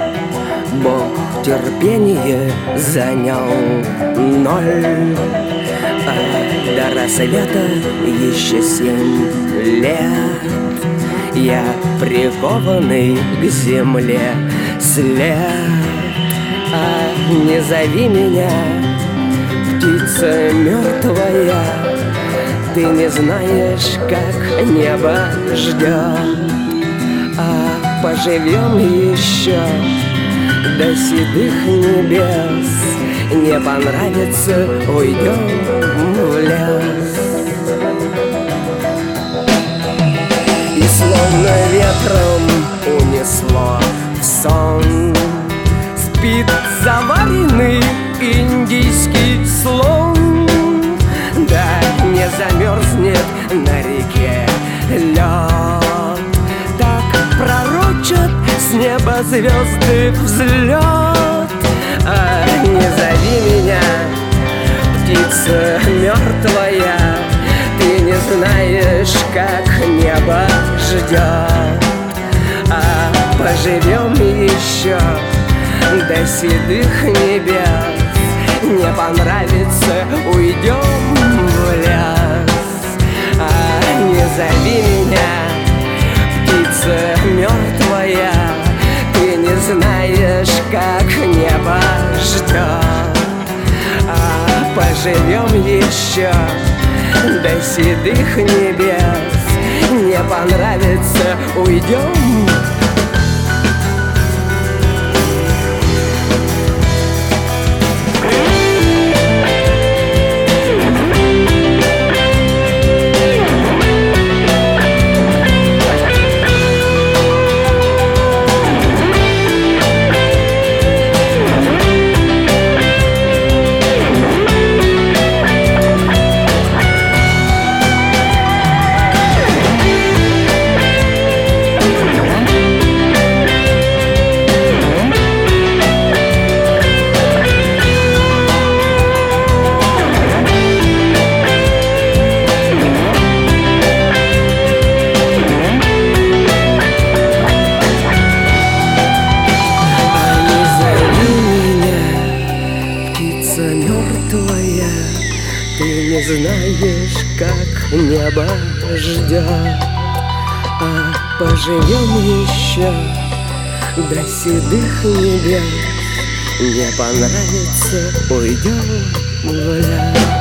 Бог терпение занял 0, а до рассвета еще 7 лет. Я прикованный к земле след. А не зови меня, птица мертвая, ты не знаешь, как небо ждет. А поживем еще до седых небес. Не понравится, уйдем в лес. И словно ветром унесло в сон, спит заваренный индийский слон. Да не замерзнет на реке лед, так пророчат с неба звезды взлет. А не зови меня, птица мертвая, ты не знаешь, как небо ждет. А поживем еще до седых небес. Не понравится, уйдем в лес. А не зови меня, птица мертвая, ты не знаешь, как небо ждет. А поживем еще до седых небес. Не понравится, уйдем. Мертвая, ты не знаешь, как небо ждет. А поживем еще до седых небес. Не понравится, уйдем в лес.